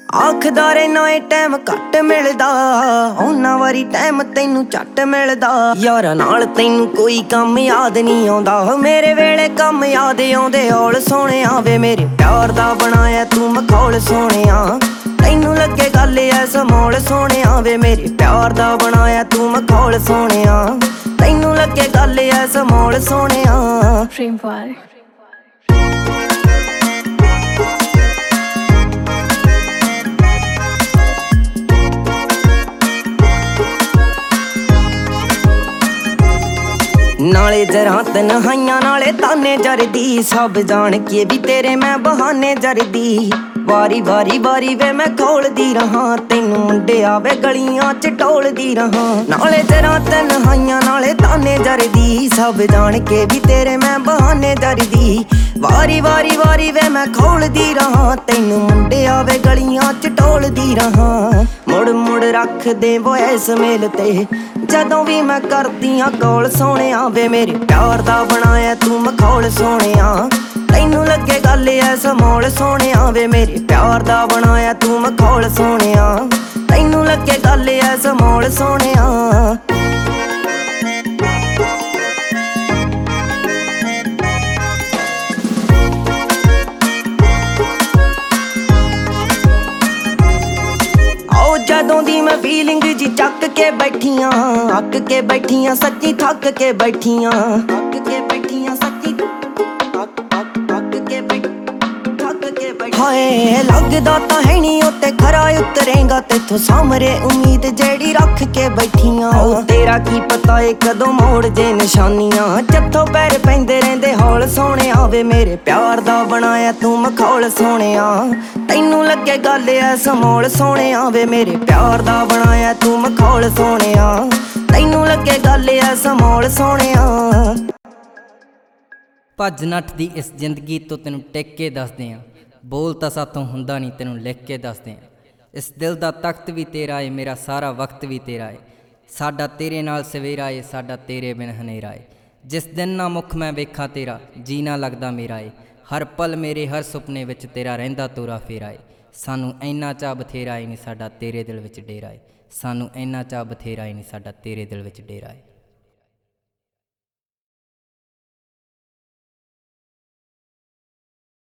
आखदा रहना ए टाइम घट मिलदा, उन्ना वारी टाइम तैनू झट मिलदा। यारां नाल तैनू कोई कम याद नहीं आउंदा, मेरे वेले कम याद आउंदे औल सोहणिया वे मेरे प्यार दा बनाया तू मखौल सोहणिया। तैनू लगे गल ऐ समौल सोहणिया वे मेरे प्यार दा बनाया तू मखौल सोहणिया। तैनू लगे गल ऐ समौल सोहणिया। नाले जरा तन्हाइयां नाले ताने जरदी, सब जान के भी तेरे मैं बहाने जरदी। वारी वारी वारी वे मैं खोलदी रहा, तैनू मुंडे आवे गलियां च टोलदी रहा। नाले जरा तन्हाइयां नाले ताने जरदी, सब जान के भी तेरे मैं बहाने जरदी। वारी वारी वारी वे मैं खोलदी रहा, तैनू मुंडे आवे गलियां च टोलदी रहा। मुड़ मुड़ रख दे वॉइस मेल ते जदों भी मैं करदियां कॉल सोहणिया वे मेरे प्यार दा बनाया तू मखौल सोहणिया। तैनू लगे गल ऐ समौल सोहणिया वे मेरे प्यार दा बनाया तू मखौल सोहणिया। तैनू लगे गल ऐ समौल सोहणिया। जदों दी मैं फीलिंग जी चक के बैठियां, अक के बैठियां सच्ची थक के बैठियां। अक के बैठियां सच्ची हाय लगदा तां है नी उत्ते खरा उतरेंगा तेथों सामरे उम्मीद जेड़ी रख के बैठियां। तेरा की पता है कदों मोड़ जे निशानियां, जत्थों पैर पैंदे रहिंदे हौल सोहणिया वे मेरे प्यार दा बनाया तू मखौल सोहणिया। तैनू लगे गल ऐ समौल सोहणिया वे मेरे प्यार दा बनाया तू मखौल सोहणिया। तैनू लगे गल ऐ समौल सोहणिया। भज नੱਠ दी इस जिंदगी तो तेनू टिक के दसदे आ, बोल तां साथों हुंदा नहीं तेनू लिख के दसदे आ। इस दिल दा तख्त भी तेरा है, मेरा सारा वक्त भी तेरा है। साडा तेरे नाल सवेरा है, साडा तेरे बिन हनेरा है। जिस दिन ना मुख मैं वेखां तेरा, जीना लगदा मेरा है। हर पल मेरे हर सुपने विच तेरा रहिंदा तोरा फेरा है। सानू इन्ना चाह बथेरा है नहीं साडा तेरे दिल विच डेरा है। सानू इन्ना चाह बथेरा है नहीं साडा तेरे दिल विच डेरा है।